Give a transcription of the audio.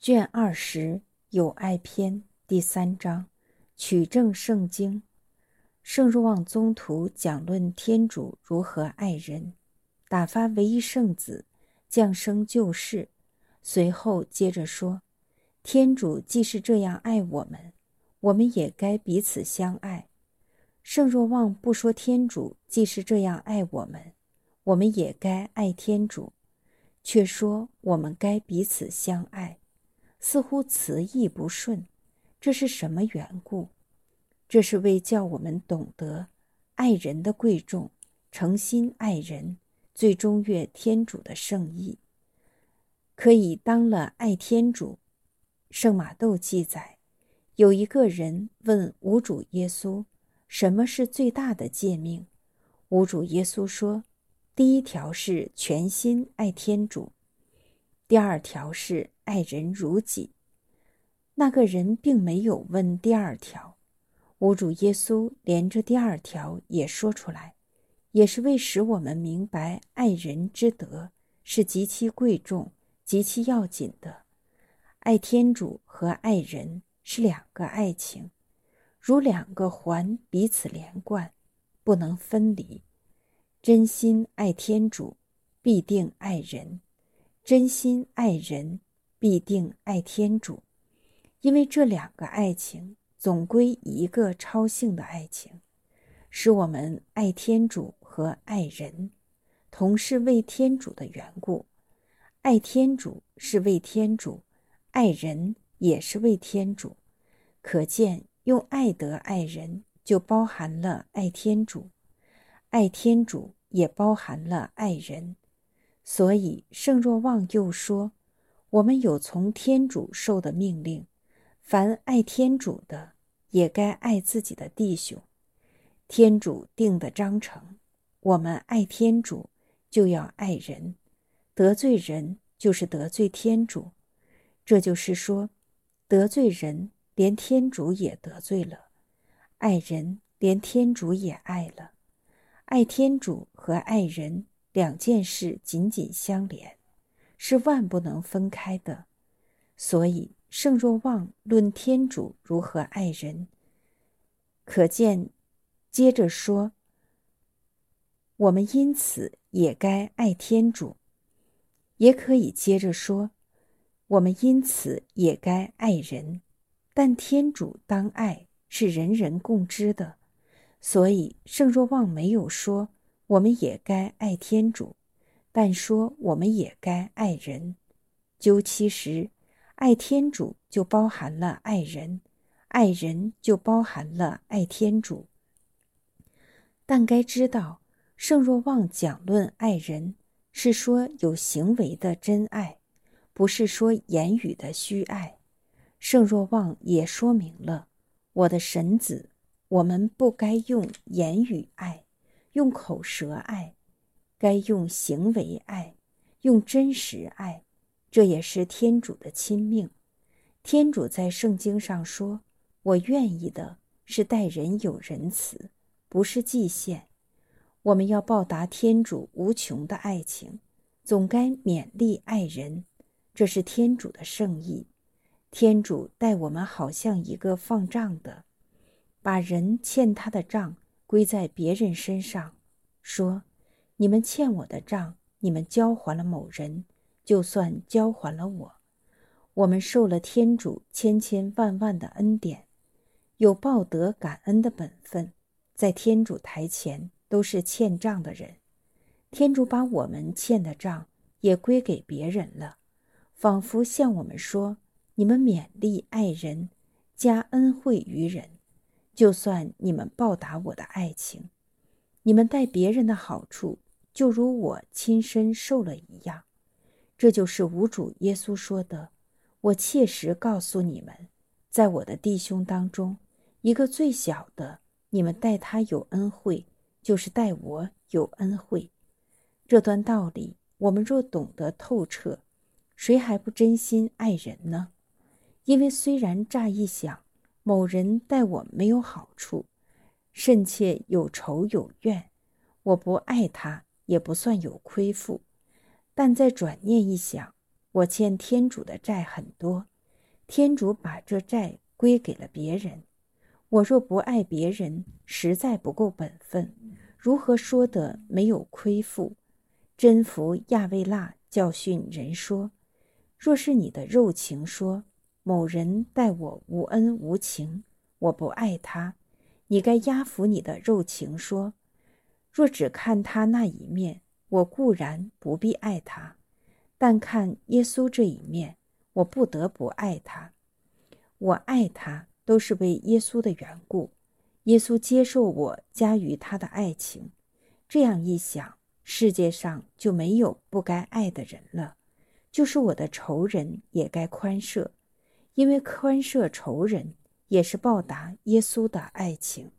卷20友爱篇第3章取证圣经。圣若望宗徒讲论天主如何爱人，打发唯一圣子降生救世，随后接着说，天主既是这样爱我们，我们也该彼此相爱。圣若望不说天主既是这样爱我们，我们也该爱天主，却说我们该彼此相爱，似乎词义不顺，这是什么缘故？这是为叫我们懂得爱人的贵重，诚心爱人，最终悦天主的圣意。可以当了爱天主。圣马窦记载，有一个人问吾主耶稣，什么是最大的诫命？吾主耶稣说，第一条是全心爱天主，第二条是爱人如己。那个人并没有问第二条，吾主耶稣连着第二条也说出来，也是为使我们明白爱人之德是极其贵重、极其要紧的。爱天主和爱人是两个爱情，如两个环彼此连贯，不能分离。真心爱天主，必定爱人；真心爱人，必定爱天主。因为这两个爱情总归一个超性的爱情，使我们爱天主和爱人同是为天主的缘故。爱天主是为天主，爱人也是为天主。可见用爱德爱人就包含了爱天主，爱天主也包含了爱人。所以圣若望又说，我们有从天主受的命令，凡爱天主的也该爱自己的弟兄。天主定的章程，我们爱天主就要爱人，得罪人就是得罪天主。这就是说，得罪人连天主也得罪了，爱人连天主也爱了。爱天主和爱人两件事紧紧相连，是万不能分开的。所以圣若望论天主如何爱人，可见接着说，我们因此也该爱天主，也可以接着说，我们因此也该爱人。但天主当爱是人人共知的，所以圣若望没有说我们也该爱天主，但说我们也该爱人。究其实，爱天主就包含了爱人，爱人就包含了爱天主。但该知道，圣若望讲论爱人，是说有行为的真爱，不是说言语的虚爱。圣若望也说明了，我的神子，我们不该用言语爱，用口舌爱，该用行为爱，用真实爱，这也是天主的亲命。天主在圣经上说，我愿意的是待人有仁慈，不是祭献。我们要报答天主无穷的爱情，总该勉励爱人，这是天主的圣意。天主待我们好像一个放账的，把人欠他的账归在别人身上，说，你们欠我的账，你们交还了某人，就算交还了我。我们受了天主千千万万的恩典，有报德感恩的本分，在天主台前都是欠账的人。天主把我们欠的账也归给别人了，仿佛向我们说，你们勉励爱人，加恩惠于人，就算你们报答我的爱情。你们待别人的好处，就如我亲身受了一样。这就是吾主耶稣说的，我切实告诉你们，在我的弟兄当中，一个最小的，你们待他有恩惠，就是待我有恩惠。这段道理，我们若懂得透彻，谁还不真心爱人呢？因为虽然乍一想，某人待我没有好处，甚且有仇有怨，我不爱他也不算有亏负，但再转念一想，我欠天主的债很多， 天主把这债归给了别人。我若不爱别人，实在不够本分，如何说得没有亏负？真福亚维腊教训人说，若是你的肉情说，某人待我无恩无情，我不爱他，你该压服你的肉情说，若只看他那一面，我固然不必爱他，但看耶稣这一面，我不得不爱他。我爱他都是为耶稣的缘故，耶稣接受我加于他的爱情。这样一想，世界上就没有不该爱的人了，就是我的仇人也该宽赦，因为宽赦仇人也是报答耶稣的爱情。